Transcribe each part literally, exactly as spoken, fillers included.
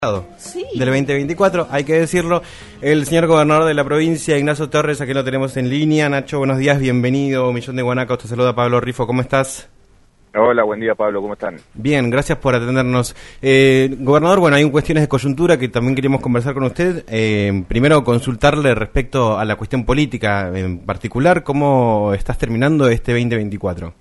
Sí. Del veinte veinticuatro, hay que decirlo, el señor gobernador de la provincia, Ignacio Torres, aquí lo tenemos en línea. Nacho, buenos días, bienvenido, Millón de Guanacos, te saluda Pablo Rifo, ¿cómo estás? Hola, buen día Pablo, ¿cómo están? Bien, gracias por atendernos. Eh, gobernador, bueno, hay cuestiones de coyuntura que también queríamos conversar con usted. Eh, primero, consultarle respecto a la cuestión política en particular, ¿cómo estás terminando este veinte veinticuatro?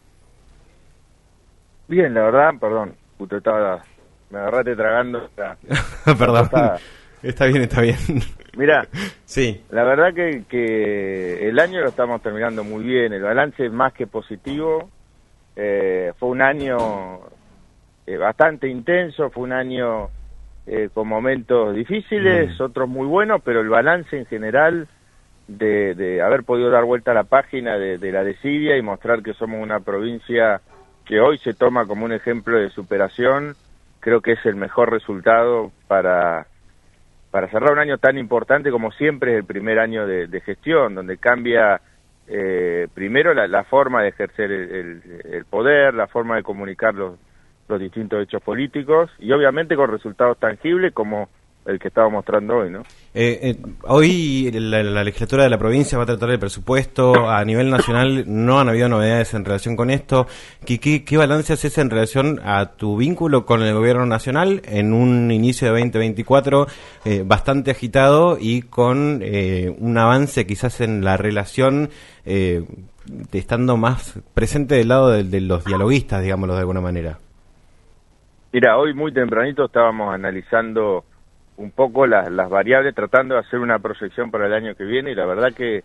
Bien, la verdad, perdón, justo estaba... Me agarraste tragando. La, Perdón. La está bien, está bien. Mirá, sí. La verdad que, que el año lo estamos terminando muy bien. El balance es más que positivo. Eh, fue un año eh, bastante intenso, fue un año eh, con momentos difíciles, mm. otros muy buenos, pero el balance en general de, de haber podido dar vuelta a la página de, de la desidia y mostrar que somos una provincia que hoy se toma como un ejemplo de superación, creo que es el mejor resultado para, para cerrar un año tan importante como siempre es el primer año de, de gestión, donde cambia eh, primero la, la forma de ejercer el, el, el poder, la forma de comunicar los, los distintos hechos políticos y obviamente con resultados tangibles como el que estaba mostrando hoy, ¿no? Eh, eh, hoy la, la legislatura de la provincia va a tratar el presupuesto. A nivel nacional no han habido novedades en relación con esto. ¿Qué, qué, qué balance haces en relación a tu vínculo con el gobierno nacional en un inicio de veinte veinticuatro eh, bastante agitado y con eh, un avance quizás en la relación eh, de estando más presente del lado de, de los dialoguistas, digámoslo de alguna manera? Mira, hoy muy tempranito estábamos analizando un poco las, las variables, tratando de hacer una proyección para el año que viene, y la verdad que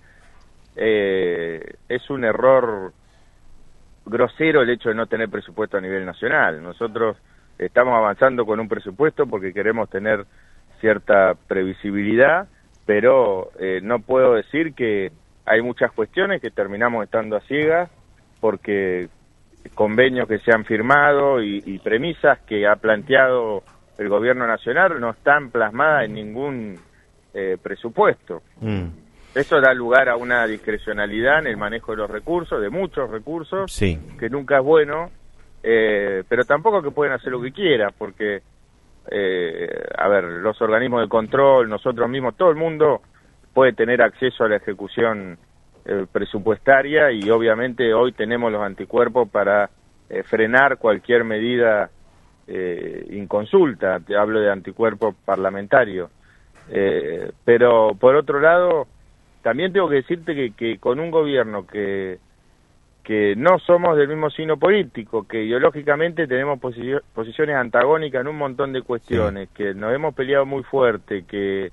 eh, es un error grosero el hecho de no tener presupuesto a nivel nacional. Nosotros estamos avanzando con un presupuesto porque queremos tener cierta previsibilidad, pero eh, no puedo decir que hay muchas cuestiones que terminamos estando a ciegas porque convenios que se han firmado y, y premisas que ha planteado el gobierno nacional no están plasmadas en ningún eh, presupuesto. Mm. Eso da lugar a una discrecionalidad en el manejo de los recursos, de muchos recursos, sí. que nunca es bueno, eh, pero tampoco que pueden hacer lo que quieran, porque, eh, a ver, los organismos de control, nosotros mismos, todo el mundo puede tener acceso a la ejecución eh, presupuestaria y obviamente hoy tenemos los anticuerpos para eh, frenar cualquier medida Eh, inconsulta, te hablo de anticuerpo parlamentario, eh, pero por otro lado también tengo que decirte que, que con un gobierno que que no somos del mismo signo político, que ideológicamente tenemos posi- posiciones antagónicas en un montón de cuestiones, sí. que nos hemos peleado muy fuerte, que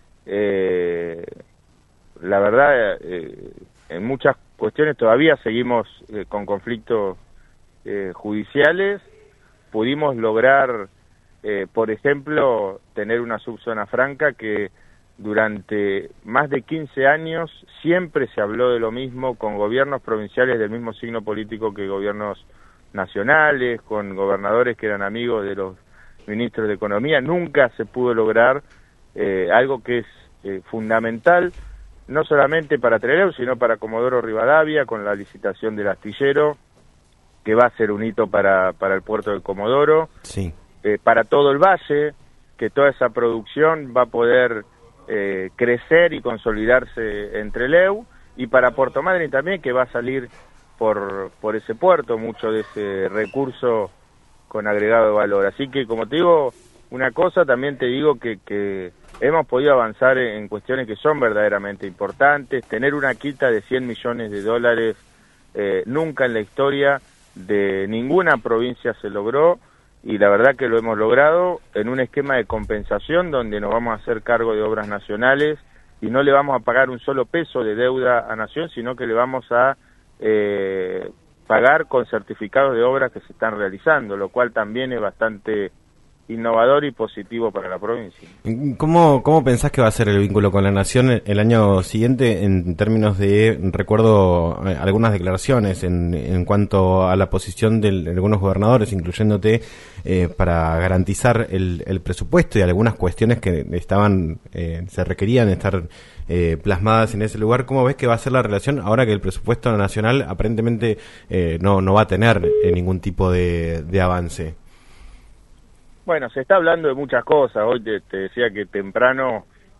eh, la verdad eh, en muchas cuestiones todavía seguimos eh, con conflictos eh, judiciales. Pudimos lograr, eh, por ejemplo, tener una subzona franca que durante más de quince años siempre se habló de lo mismo con gobiernos provinciales del mismo signo político que gobiernos nacionales, con gobernadores que eran amigos de los ministros de Economía. Nunca se pudo lograr eh, algo que es eh, fundamental, no solamente para Trelew, sino para Comodoro Rivadavia, con la licitación del astillero, que va a ser un hito para, para el puerto de Comodoro, sí. eh, para todo el valle, que toda esa producción va a poder eh, crecer y consolidarse en Trelew, y para Puerto Madryn también, que va a salir por, por ese puerto mucho de ese recurso con agregado de valor. Así que, como te digo una cosa, también te digo que, que hemos podido avanzar en, en cuestiones que son verdaderamente importantes. Tener una quita de cien millones de dólares eh, nunca en la historia de ninguna provincia se logró, y la verdad que lo hemos logrado en un esquema de compensación donde nos vamos a hacer cargo de obras nacionales y no le vamos a pagar un solo peso de deuda a Nación, sino que le vamos a eh, pagar con certificados de obras que se están realizando, lo cual también es bastante innovador y positivo para la provincia. ¿Cómo, cómo pensás que va a ser el vínculo con la Nación el año siguiente en términos de, recuerdo eh, algunas declaraciones en, en cuanto a la posición de, de algunos gobernadores, incluyéndote, eh, para garantizar el, el presupuesto y algunas cuestiones que estaban, eh, se requerían estar eh, plasmadas en ese lugar? ¿Cómo ves que va a ser la relación ahora que el presupuesto nacional aparentemente eh, no, no va a tener eh, ningún tipo de, de avance? Bueno, se está hablando de muchas cosas. Hoy te, te decía que temprano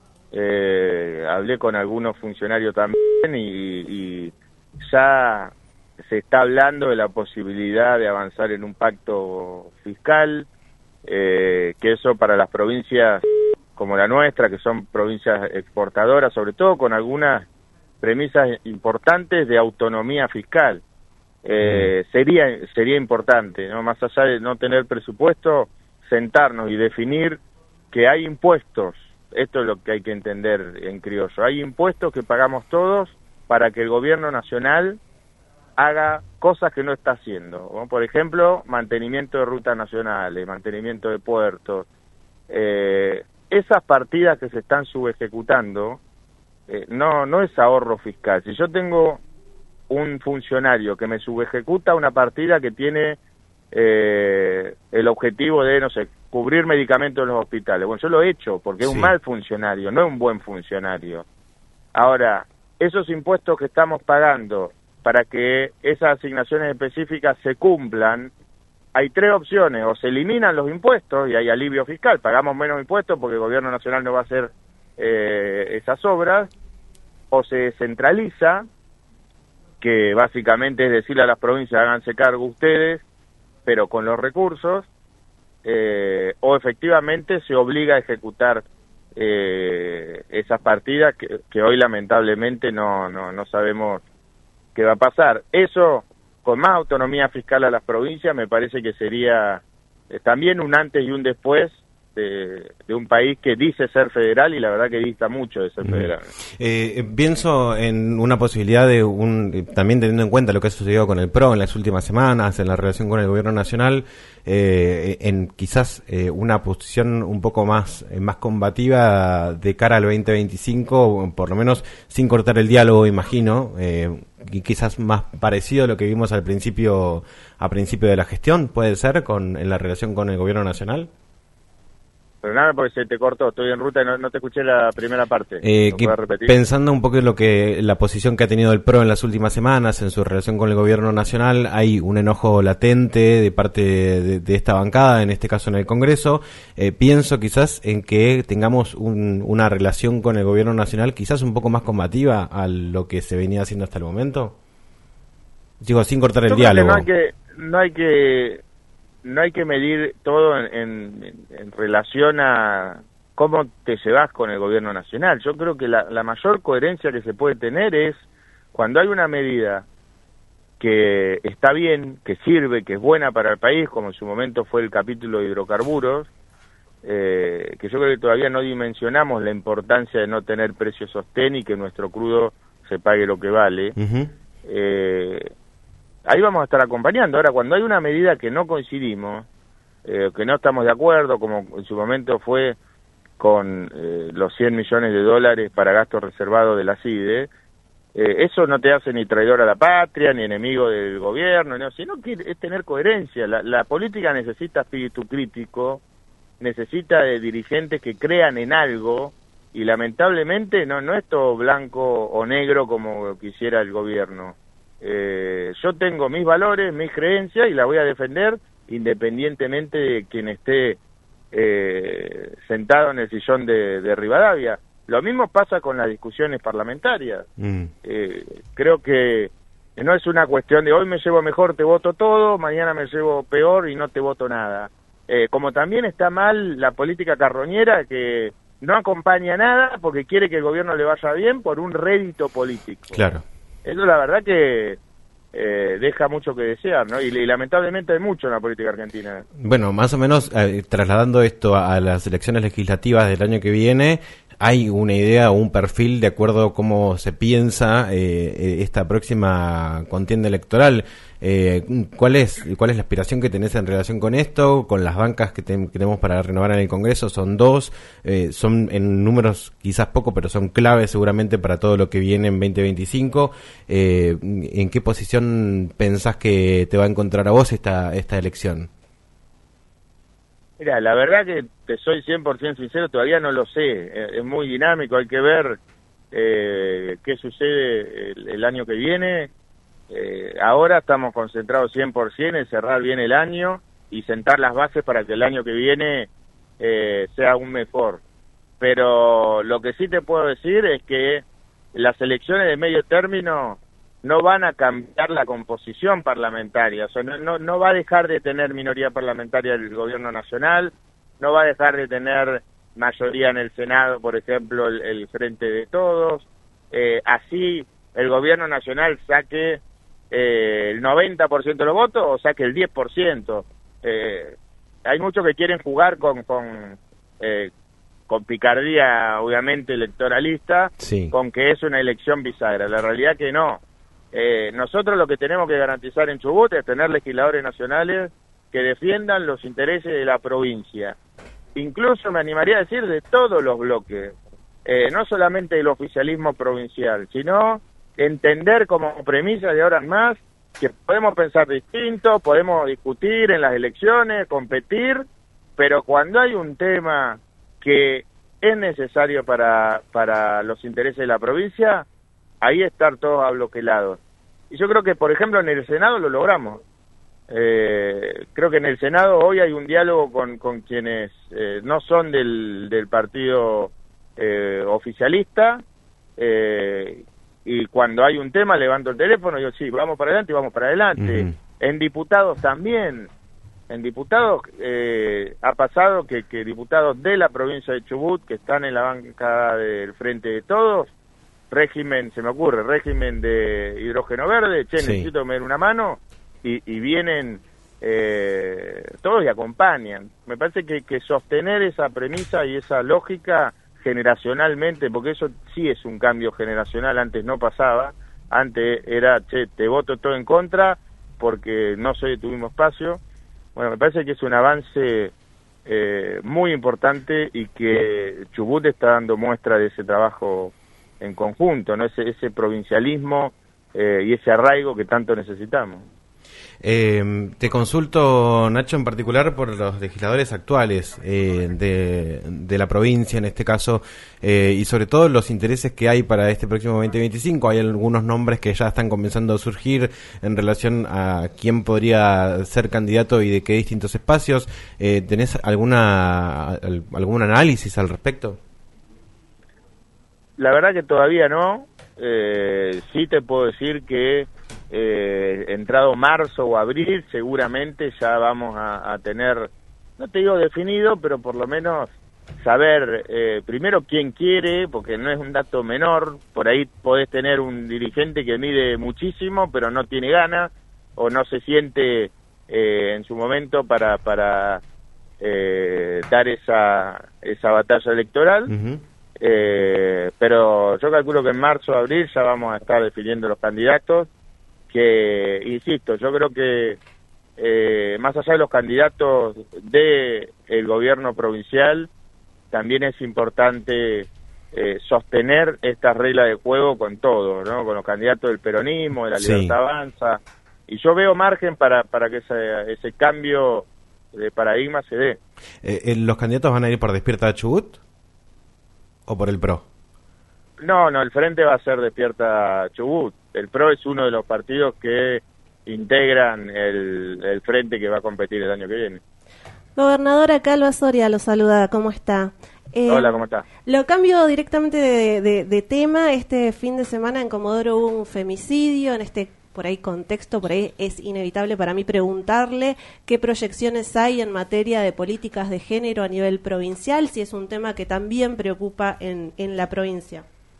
eh, hablé con algunos funcionarios también y, y ya se está hablando de la posibilidad de avanzar en un pacto fiscal, eh, que eso para las provincias como la nuestra, que son provincias exportadoras, sobre todo con algunas premisas importantes de autonomía fiscal, eh, mm. sería sería importante, ¿no? Más allá de no tener presupuesto, sentarnos y definir que hay impuestos. Esto es lo que hay que entender en criollo. Hay impuestos que pagamos todos para que el gobierno nacional haga cosas que no está haciendo, ¿no? Por ejemplo, mantenimiento de rutas nacionales, mantenimiento de puertos. Eh, esas partidas que se están subejecutando, eh, no, no es ahorro fiscal. Si yo tengo un funcionario que me subejecuta una partida que tiene eh, el objetivo de, no sé, cubrir medicamentos en los hospitales, bueno, yo lo he hecho porque es sí. un mal funcionario, no es un buen funcionario. Ahora, esos impuestos que estamos pagando para que esas asignaciones específicas se cumplan, hay tres opciones: o se eliminan los impuestos y hay alivio fiscal, pagamos menos impuestos porque el gobierno nacional no va a hacer eh, esas obras, o se centraliza, que básicamente es decirle a las provincias háganse cargo ustedes, pero con los recursos, eh, o efectivamente se obliga a ejecutar eh, esas partidas que, que hoy lamentablemente no, no, no sabemos qué va a pasar. Eso, con más autonomía fiscal a las provincias, me parece que sería eh, también un antes y un después de, de un país que dice ser federal y la verdad que dista mucho de ser mm. federal. Eh, pienso en una posibilidad de un, también teniendo en cuenta lo que ha sucedido con el P R O en las últimas semanas, en la relación con el gobierno nacional, eh, en quizás eh, una posición un poco más, eh, más combativa de cara al veinte veinticinco, por lo menos sin cortar el diálogo, imagino, eh, y quizás más parecido a lo que vimos al principio, a principio de la gestión, puede ser, con en la relación con el gobierno nacional. Pero nada, porque se te cortó, estoy en ruta y no, no te escuché la primera parte. Eh, que, pensando un poco en lo que la posición que ha tenido el P R O en las últimas semanas en su relación con el gobierno nacional, hay un enojo latente de parte de, de esta bancada, en este caso en el Congreso. Eh, pienso quizás en que tengamos un, una relación con el gobierno nacional quizás un poco más combativa a lo que se venía haciendo hasta el momento. Digo, sin cortar el Yo diálogo. Creo que no hay que... No hay que... No hay que medir todo en, en, en relación a cómo te llevas con el gobierno nacional. Yo creo que la, la mayor coherencia que se puede tener es cuando hay una medida que está bien, que sirve, que es buena para el país, como en su momento fue el capítulo de hidrocarburos, eh, que yo creo que todavía no dimensionamos la importancia de no tener precio sostén y que nuestro crudo se pague lo que vale. Uh-huh. eh, Ahí vamos a estar acompañando. Ahora, cuando hay una medida que no coincidimos, eh, que no estamos de acuerdo, como en su momento fue con eh, los cien millones de dólares para gastos reservados de la C I D E, eh, eso no te hace ni traidor a la patria, ni enemigo del gobierno, no, sino que es tener coherencia. La, la política necesita espíritu crítico, necesita de dirigentes que crean en algo, y lamentablemente no, no es todo blanco o negro como quisiera el gobierno. Eh, yo tengo mis valores, mis creencias y la voy a defender independientemente de quien esté eh, sentado en el sillón de, de Rivadavia. Lo mismo pasa con las discusiones parlamentarias. Mm. Eh, creo que no es una cuestión de hoy me llevo mejor, te voto todo, mañana me llevo peor y no te voto nada. Eh, como también está mal la política carroñera que no acompaña nada porque quiere que el gobierno le vaya bien por un rédito político. Claro. Eso la verdad que eh, deja mucho que desear, ¿no? Y, y lamentablemente hay mucho en la política argentina. Bueno, más o menos eh, trasladando esto a, a las elecciones legislativas del año que viene, ¿hay una idea o un perfil de acuerdo a cómo se piensa eh, esta próxima contienda electoral? Eh, ¿cuál es cuál es la aspiración que tenés en relación con esto? Con las bancas que, te, que tenemos para renovar en el Congreso, son dos, eh, son en números quizás poco, pero son claves seguramente para todo lo que viene en veinte veinticinco. Eh, ¿En qué posición pensás que te va a encontrar a vos esta, esta elección? Mira, la verdad que te soy cien por ciento sincero, todavía no lo sé, es muy dinámico, hay que ver eh, qué sucede el, el año que viene. Eh, ahora estamos concentrados cien por ciento en cerrar bien el año y sentar las bases para que el año que viene eh, sea aún mejor. Pero lo que sí te puedo decir es que las elecciones de medio término no van a cambiar la composición parlamentaria, o sea, no, no, no va a dejar de tener minoría parlamentaria el gobierno nacional, no va a dejar de tener mayoría en el Senado, por ejemplo, el, el Frente de Todos, eh, así el gobierno nacional saque eh, el noventa por ciento de los votos o saque el diez por ciento. Eh, hay muchos que quieren jugar con con, eh, con picardía, obviamente, electoralista, sí, con que es una elección bisagra. La realidad que no. Eh, nosotros lo que tenemos que garantizar en Chubut es tener legisladores nacionales que defiendan los intereses de la provincia. Incluso me animaría a decir de todos los bloques, eh, no solamente del oficialismo provincial, sino entender como premisa de ahora en más que podemos pensar distinto, podemos discutir en las elecciones, competir, pero cuando hay un tema que es necesario para, para los intereses de la provincia, ahí estar todos abloquelados. Y yo creo que, por ejemplo, en el Senado lo logramos. Eh, creo que en el Senado hoy hay un diálogo con, con quienes eh, no son del, del partido eh, oficialista, eh, y cuando hay un tema levanto el teléfono y digo, sí, vamos para adelante y vamos para adelante. Uh-huh. En diputados también. En diputados eh, ha pasado que, que diputados de la provincia de Chubut, que están en la bancada del Frente de Todos, régimen, se me ocurre, régimen de hidrógeno verde, che, sí, necesito que me den una mano, y, y vienen eh, todos y acompañan. Me parece que, que sostener esa premisa y esa lógica generacionalmente, porque eso sí es un cambio generacional, antes no pasaba, antes era, che, te voto todo en contra porque no soy de tu mismo espacio. Bueno, me parece que es un avance eh, muy importante y que Chubut está dando muestra de ese trabajo en conjunto, ¿no? Ese, ese provincialismo eh, y ese arraigo que tanto necesitamos. Eh, te consulto, Nacho, en particular por los legisladores actuales eh, de, de la provincia, en este caso, eh, y sobre todo los intereses que hay para este próximo veinte veinticinco. Hay algunos nombres que ya están comenzando a surgir en relación a quién podría ser candidato y de qué distintos espacios. Eh, ¿Tenés alguna algún análisis al respecto? La verdad que todavía no. Eh, sí te puedo decir que eh, entrado marzo o abril seguramente ya vamos a, a tener, no te digo definido, pero por lo menos saber eh, primero quién quiere, porque no es un dato menor. Por ahí podés tener un dirigente que mide muchísimo pero no tiene ganas o no se siente eh, en su momento para para eh, dar esa esa batalla electoral. Uh-huh. Eh, pero yo calculo que en marzo o abril ya vamos a estar definiendo los candidatos, que, insisto, yo creo que eh, más allá de los candidatos de el gobierno provincial, también es importante eh, sostener esta regla de juego con todos, ¿no? Con los candidatos del peronismo, de la Libertad, sí, Avanza, y yo veo margen para, para que ese, ese cambio de paradigma se dé. Eh, ¿Los candidatos van a ir por Despierta Chubut o por el P R O? No, no, el Frente va a ser Despierta Chubut. El P R O es uno de los partidos que integran el, el Frente que va a competir el año que viene. Gobernadora Calva Soria lo saluda, ¿cómo está? Eh, Hola, ¿cómo está? Lo cambio directamente de, de, de tema. Este fin de semana en Comodoro hubo un femicidio, en este por ahí contexto, por ahí es inevitable para mí preguntarle qué proyecciones hay en materia de políticas de género a nivel provincial, si es un tema que también preocupa en, en la provincia.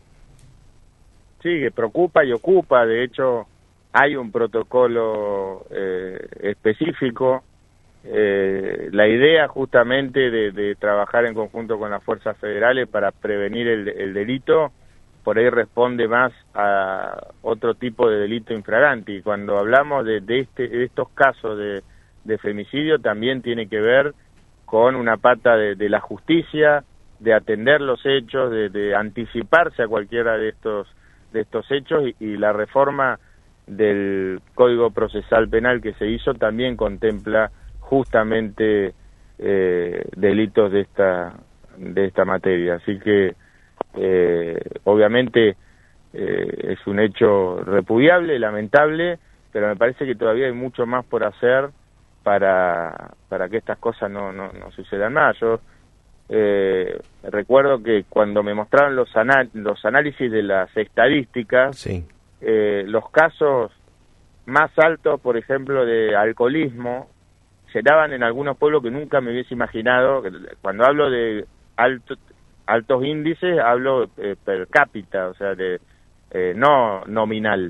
Sí, que preocupa y ocupa. De hecho, hay un protocolo eh, específico. Eh, la idea justamente de, de trabajar en conjunto con las fuerzas federales para prevenir el, el delito, por ahí responde más a otro tipo de delito infragante. Y cuando hablamos de, de, este, de estos casos de, de femicidio, también tiene que ver con una pata de, de la justicia, de atender los hechos, de, de anticiparse a cualquiera de estos de estos hechos, y, y la reforma del Código Procesal Penal que se hizo también contempla justamente eh, delitos de esta de esta materia. Así que eh, obviamente eh, es un hecho repudiable, lamentable, pero me parece que todavía hay mucho más por hacer para para que estas cosas no, no, no sucedan más. Yo eh, recuerdo que cuando me mostraron los, anal los análisis de las estadísticas, sí. eh, los casos más altos, por ejemplo, de alcoholismo, se daban en algunos pueblos que nunca me hubiese imaginado. Cuando hablo de alto, altos índices, hablo eh, per cápita, o sea, de eh, no nominal.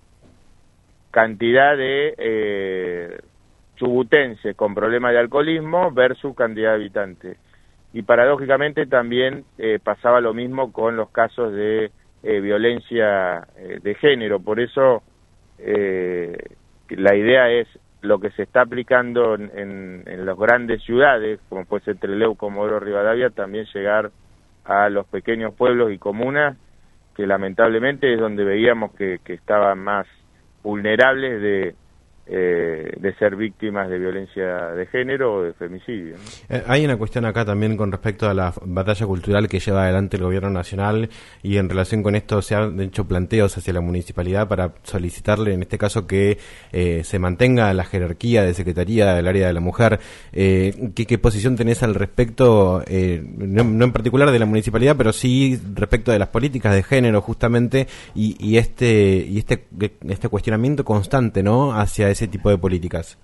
Cantidad de eh, chubutenses con problemas de alcoholismo versus cantidad de habitantes. Y paradójicamente también eh, pasaba lo mismo con los casos de eh, violencia eh, de género. Por eso eh, la idea es lo que se está aplicando en, en, en las grandes ciudades, como puede ser Trelew, Comodoro Rivadavia, también llegar a los pequeños pueblos y comunas, que lamentablemente es donde veíamos que, que estaban más vulnerables de, eh, de ser víctimas de violencia de género o de femicidio, ¿no? Eh, hay una cuestión acá también con respecto a la batalla cultural que lleva adelante el gobierno nacional, y en relación con esto se han hecho planteos hacia la municipalidad para solicitarle, en este caso, que eh, se mantenga la jerarquía de Secretaría del Área de la Mujer. Eh, ¿qué, ¿Qué posición tenés al respecto, eh, no, no en particular de la municipalidad, pero sí respecto de las políticas de género, justamente, y, y este y este este cuestionamiento constante, ¿no?, hacia ese tipo de políticas?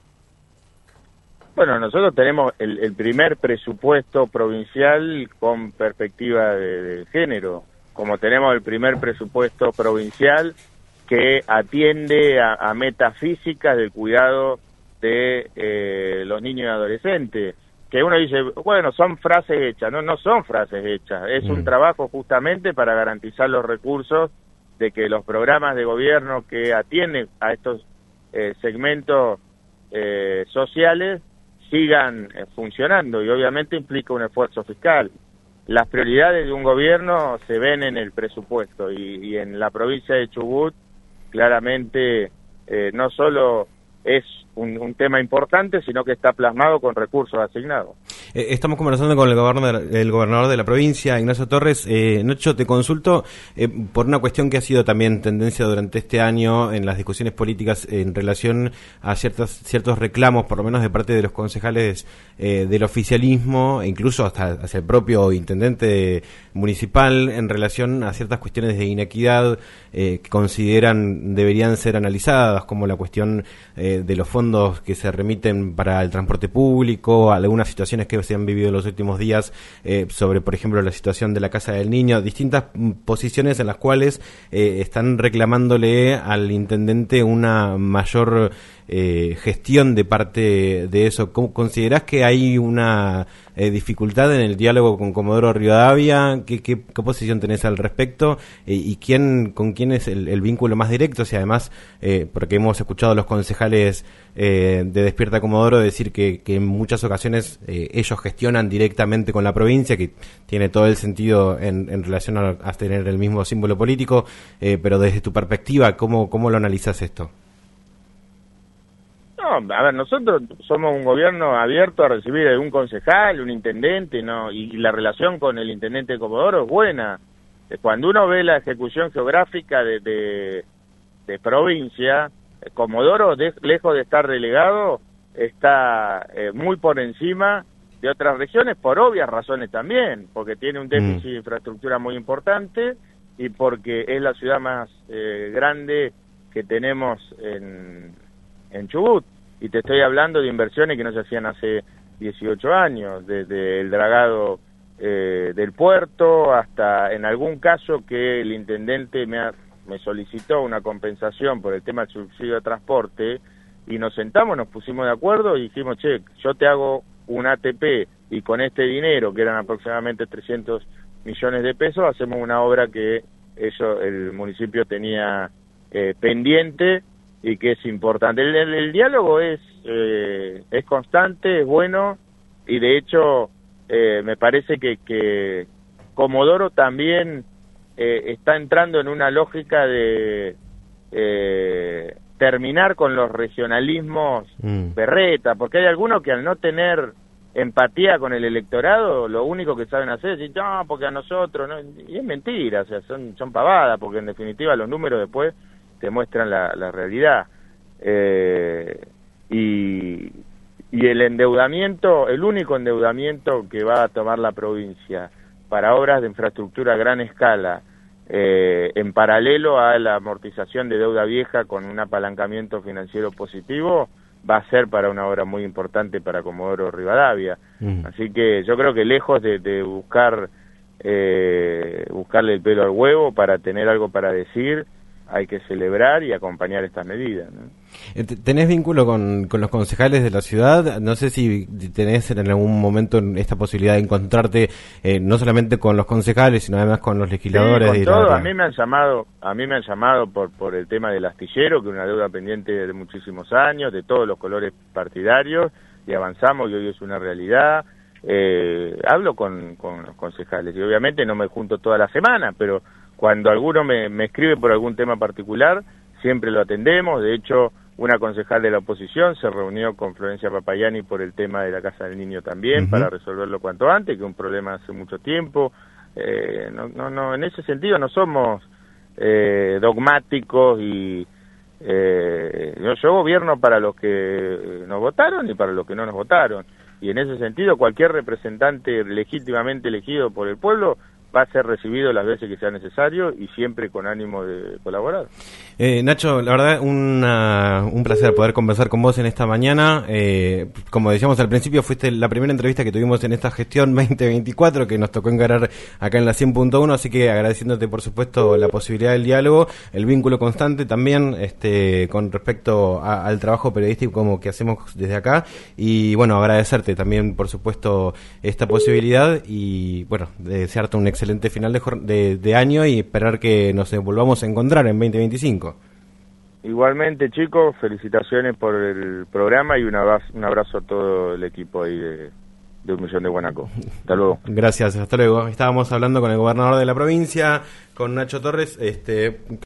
Bueno, nosotros tenemos el, el primer presupuesto provincial con perspectiva de, de género, como tenemos el primer presupuesto provincial que atiende a, a metafísicas del cuidado de eh, los niños y adolescentes, que uno dice, bueno, son frases hechas. No, no son frases hechas, es mm. un trabajo justamente para garantizar los recursos de que los programas de gobierno que atienden a estos eh, segmentos eh, sociales sigan eh, funcionando, y obviamente implica un esfuerzo fiscal. Las prioridades de un gobierno se ven en el presupuesto, y, y en la provincia de Chubut claramente eh, no solo es un, un tema importante, sino que está plasmado con recursos asignados. Eh, estamos conversando con el gobernador, el gobernador de la provincia, Ignacio Torres. Eh, Nacho, te consulto eh, por una cuestión que ha sido también tendencia durante este año en las discusiones políticas en relación a ciertos, ciertos reclamos, por lo menos de parte de los concejales eh, del oficialismo, e incluso hasta hacia el propio intendente municipal, en relación a ciertas cuestiones de inequidad eh, que consideran deberían ser analizadas, como la cuestión eh, de los fondos que se remiten para el transporte público, algunas situaciones que se han vivido en los últimos días eh, sobre, por ejemplo, la situación de la Casa del Niño, distintas posiciones en las cuales eh, están reclamándole al intendente una mayor eh, gestión de parte de eso. ¿Cómo considerás que hay una eh, dificultad en el diálogo con Comodoro Rivadavia? ¿Qué, qué, qué posición tenés al respecto? Eh, ¿Y quién con quién es el, el vínculo más directo? O sea, además, eh, porque hemos escuchado a los concejales eh, de Despierta Comodoro decir que, que en muchas ocasiones eh, ellos gestionan directamente con la provincia, que tiene todo el sentido en, en relación a, a tener el mismo símbolo político, eh, pero desde tu perspectiva, ¿cómo, cómo lo analizas esto? No, a ver, nosotros somos un gobierno abierto a recibir a un concejal, un intendente, ¿no? Y, y la relación con el intendente de Comodoro es buena. Cuando uno ve la ejecución geográfica de, de, de provincia, Comodoro, de, lejos de estar relegado, está eh, muy por encima de otras regiones, por obvias razones también, porque tiene un déficit mm. de infraestructura muy importante y porque es la ciudad más eh, grande que tenemos en, en Chubut. Y te estoy hablando de inversiones que no se hacían hace dieciocho años, desde el dragado eh, del puerto hasta, en algún caso, que el intendente me, ha, me solicitó una compensación por el tema del subsidio de transporte, y nos sentamos, nos pusimos de acuerdo y dijimos, che, yo te hago un A T P y con este dinero, que eran aproximadamente trescientos millones de pesos, hacemos una obra que ellos, el municipio tenía eh, pendiente y que es importante. El, el, el diálogo es, eh, es constante, es bueno, y de hecho eh, me parece que, que Comodoro también eh, está entrando en una lógica de eh, terminar con los regionalismos mm. berreta, porque hay algunos que al no tener empatía con el electorado, lo único que saben hacer es decir, no, porque a nosotros, ¿no? Y es mentira, o sea, son, son pavadas, porque en definitiva los números después te muestran la, la realidad. Eh, y, y el endeudamiento, el único endeudamiento que va a tomar la provincia para obras de infraestructura a gran escala, eh, en paralelo a la amortización de deuda vieja con un apalancamiento financiero positivo, va a ser para una obra muy importante para Comodoro Rivadavia. Mm. Así que yo creo que lejos de, de buscar eh, buscarle el pelo al huevo para tener algo para decir, hay que celebrar y acompañar estas medidas, ¿no? ¿Tenés vínculo con, con los concejales de la ciudad? No sé si tenés en algún momento esta posibilidad de encontrarte eh, no solamente con los concejales, sino además con los legisladores. Sí, con de todo. La... A mí me han llamado, a mí me han llamado por por el tema del astillero, que es una deuda pendiente de muchísimos años, de todos los colores partidarios, y avanzamos y hoy es una realidad. Eh, hablo con, con los concejales y obviamente no me junto toda la semana, pero cuando alguno me, me escribe por algún tema particular, siempre lo atendemos. De hecho, una concejal de la oposición se reunió con Florencia Papayani por el tema de la Casa del Niño también, uh-huh, para resolverlo cuanto antes, que es un problema hace mucho tiempo. Eh, no, no, no, en ese sentido no somos eh, dogmáticos y eh, yo, yo gobierno para los que nos votaron y para los que no nos votaron. Y en ese sentido, cualquier representante legítimamente elegido por el pueblo va a ser recibido las veces que sea necesario y siempre con ánimo de colaborar. Eh, Nacho, la verdad, una, un placer poder conversar con vos en esta mañana. Eh, como decíamos al principio, fuiste la primera entrevista que tuvimos en esta gestión veinte veinticuatro que nos tocó encarar acá en la cien punto uno, así que agradeciéndote, por supuesto, la posibilidad del diálogo, el vínculo constante también este, con respecto a, al trabajo periodístico como que hacemos desde acá, y bueno, agradecerte también, por supuesto, esta posibilidad y bueno, desearte un excelente excelente final de, de, de año y esperar que nos volvamos a encontrar en veinte veinticinco. Igualmente, chicos, felicitaciones por el programa y un abrazo, un abrazo a todo el equipo ahí de, de Un Millón de Guanaco. Hasta luego. Gracias, hasta luego. Estábamos hablando con el gobernador de la provincia, con Nacho Torres. este